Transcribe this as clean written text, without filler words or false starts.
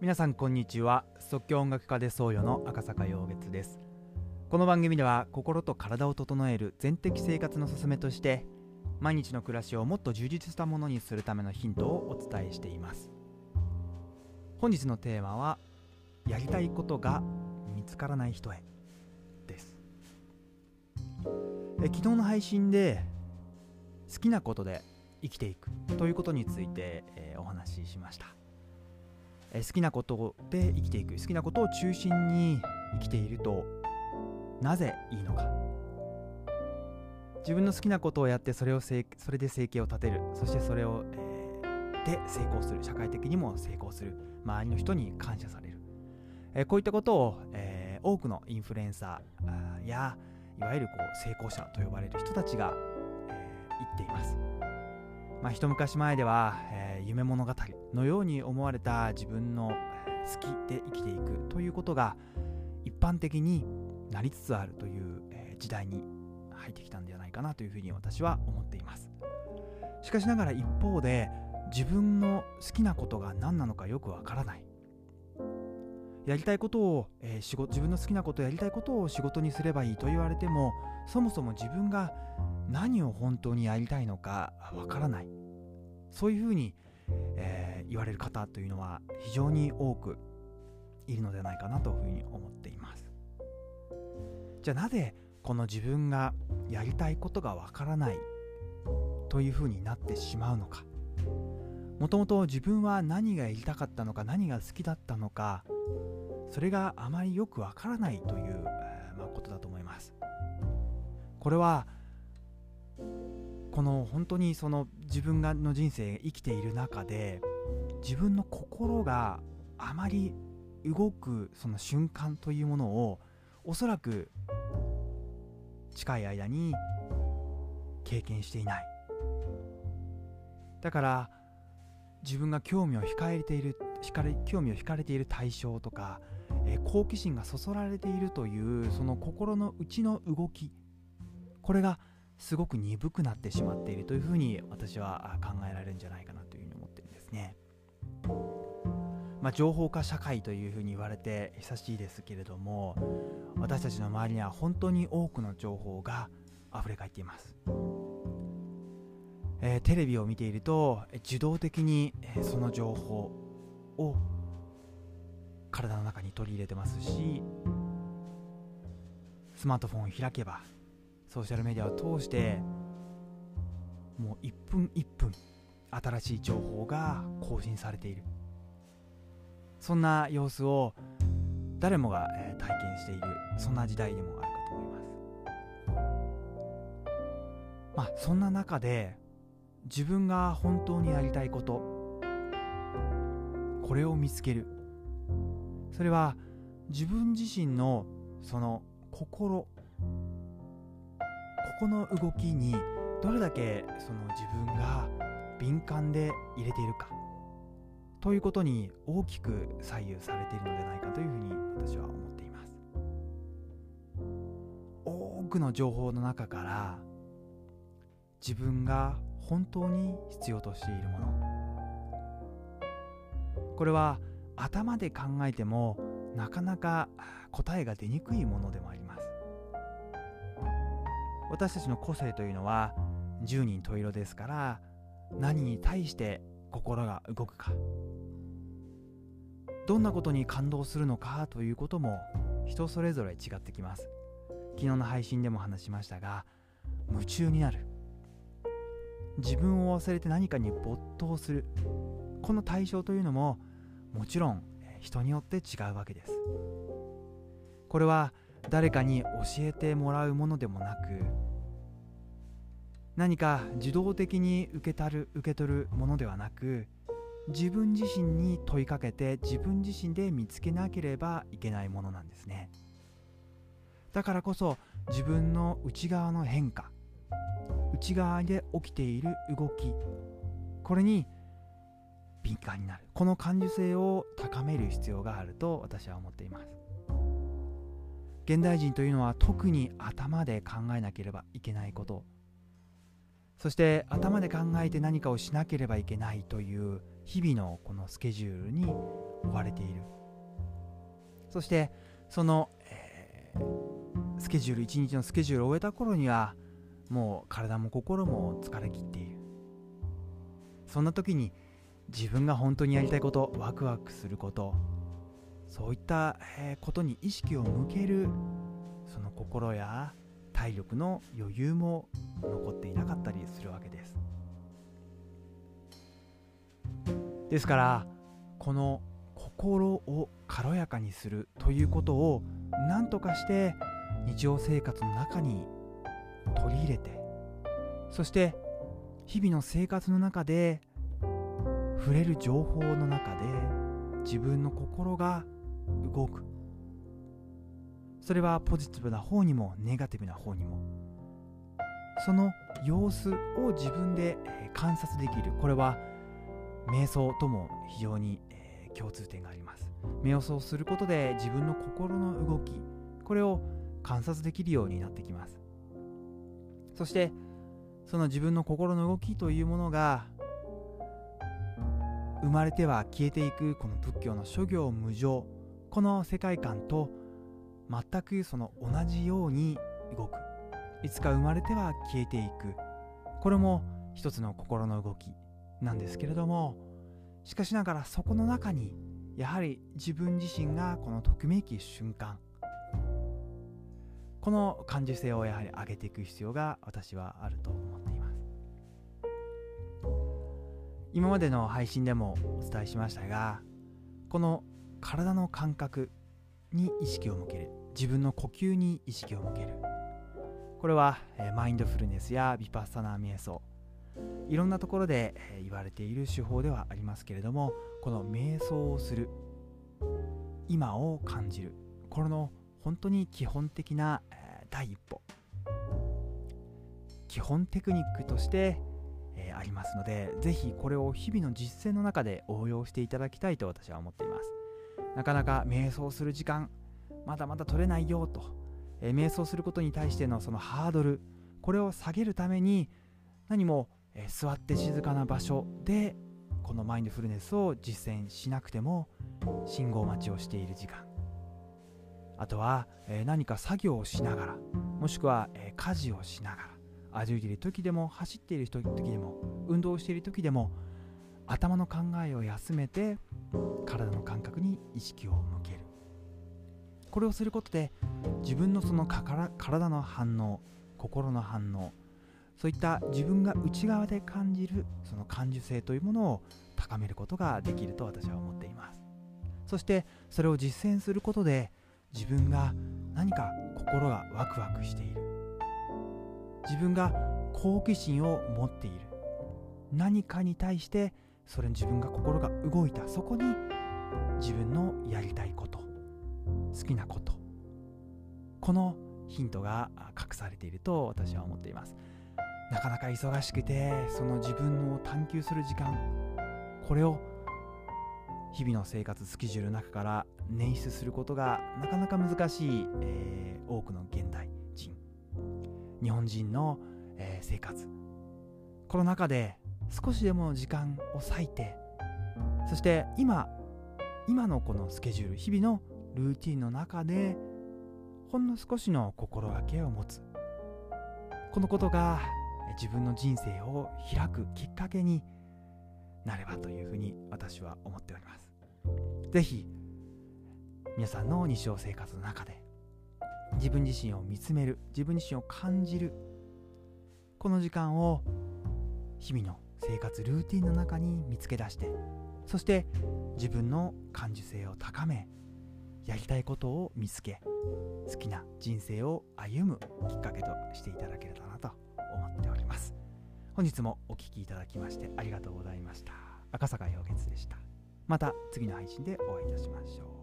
皆さんこんにちは。即興音楽家で僧侶の赤坂陽月です。この番組では心と体を整える全的生活の勧めとして、毎日の暮らしをもっと充実したものにするためのヒントをお伝えしています。本日のテーマは、やりたいことが見つからない人へです。昨日の配信で好きなことで生きていくということについて、お話ししました。好きなことで生きていく、好きなことを中心に生きているとなぜいいのか、自分の好きなことをやってそれで生計を立てる、そしてそれを、で成功する、社会的にも成功する、周りの人に感謝される、こういったことを、多くのインフルエンサーやいわゆる成功者と呼ばれる人たちが、言っています。一昔前では、夢物語のように思われた自分の好きで生きていくということが一般的になりつつあるという、時代に入ってきたんではないかなというふうに私は思っています。しかしながら一方で、自分の好きなことが何なのかよくわからない、やりたいことを、自分の好きなことをやりたいことを仕事にすればいいと言われても、そもそも自分が何を本当にやりたいのかわからない、そういうふうに、言われる方というのは非常に多くいるのではないかなというふうに思っています。じゃあなぜこの自分がやりたいことがわからないというふうになってしまうのか。もともと自分は何がやりたかったのか、何が好きだったのか、それがあまりよくわからないという、ことだと思います。これはこの本当にその自分の人生生きている中で、自分の心があまり動くその瞬間というものをおそらく近い間に経験していない。だから自分が興味を惹かれている対象とか、好奇心がそそられているというその心の内の動き、これがすごく鈍くなってしまっているというふうに私は考えられるんじゃないかなというふうに思っているんですね。情報化社会というふうに言われて久しいですけれども、私たちの周りには本当に多くの情報があふれかえっています。テレビを見ていると自動的にその情報を体の中に取り入れてますし、スマートフォンを開けばソーシャルメディアを通してもう1分1分新しい情報が更新されている、そんな様子を誰もが体験している、そんな時代でもあるかと思います。そんな中で自分が本当にやりたいこと、これを見つける、それは自分自身のそのここの動きにどれだけその自分が敏感で入れているかということに大きく左右されているのではないかというふうに私は思っています。多くの情報の中から自分が本当に必要としているもの、これは頭で考えてもなかなか答えが出にくいものでもあります。私たちの個性というのは十人十色ですから、何に対して心が動くか、どんなことに感動するのかということも人それぞれ違ってきます。昨日の配信でも話しましたが、夢中になる、自分を忘れて何かに没頭する、この対象というのももちろん人によって違うわけです。これは誰かに教えてもらうものでもなく、何か自動的に受け取るものではなく、自分自身に問いかけて自分自身で見つけなければいけないものなんですね。だからこそ自分の内側の変化、内側で起きている動き、これに敏感になる、この感受性を高める必要があると私は思っています。現代人というのは特に頭で考えなければいけないこと、そして頭で考えて何かをしなければいけないという日々のこのスケジュールに追われている。そしてその、スケジュール、一日のスケジュールを終えた頃にはもう体も心も疲れ切っている。そんな時に自分が本当にやりたいこと、ワクワクすること、そういった、ことに意識を向けるその心や体力の余裕も残っていなかったりするわけです。ですからこの心を軽やかにするということを何とかして日常生活の中に取り入れて、そして日々の生活の中で触れる情報の中で自分の心が動く。それはポジティブな方にもネガティブな方にも、その様子を自分で観察できる。これは瞑想とも非常に共通点があります。瞑想することで自分の心の動き、これを観察できるようになってきます。そしてその自分の心の動きというものが生まれては消えていく、この仏教の諸行無常、この世界観と全くその同じように動く。いつか生まれては消えていく、これも一つの心の動きなんですけれども、しかしながらそこの中にやはり自分自身がこのときめき瞬間、この感受性をやはり上げていく必要が私はあると思っています。今までの配信でもお伝えしましたが、この体の感覚に意識を向ける、自分の呼吸に意識を向ける、これはマインドフルネスやヴィパッサナー瞑想、いろんなところで言われている手法ではありますけれども、この瞑想をする、今を感じる、これの本当に基本的な第一歩、基本テクニックとしてありますので、ぜひこれを日々の実践の中で応用していただきたいと私は思っています。なかなか瞑想する時間まだまだ取れないよと、瞑想することに対してのそのハードル、これを下げるために何も座って静かな場所でこのマインドフルネスを実践しなくても、信号待ちをしている時間、あとは何か作業をしながら、もしくは家事をしながら、歩いている時でも走っている時でも運動している時でも、頭の考えを休めて体の感覚に意識を向ける。これをすることで自分のその体の反応、心の反応、そういった自分が内側で感じるその感受性というものを高めることができると私は思っています。そしてそれを実践することで自分が何か心がワクワクしている、自分が好奇心を持っている、何かに対してそれに自分が心が動いた、そこに自分のやりたいこと、好きなこと、このヒントが隠されていると私は思っています。なかなか忙しくてその自分を探求する時間、これを日々の生活スケジュールの中から捻出することがなかなか難しい、多くの現代人、日本人の、生活、この中で少しでも時間を割いて、そして今のこのスケジュール、日々のルーティンの中でほんの少しの心がけを持つ、このことが自分の人生を開くきっかけになればというふうに私は思っております。ぜひ皆さんの日常生活の中で自分自身を見つめる、自分自身を感じる、この時間を日々の生活ルーティンの中に見つけ出して、そして自分の感受性を高め、やりたいことを見つけ、好きな人生を歩むきっかけとしていただければなと思っております。本日もお聞きいただきましてありがとうございました。赤坂陽月でした。また次の配信でお会いいたしましょう。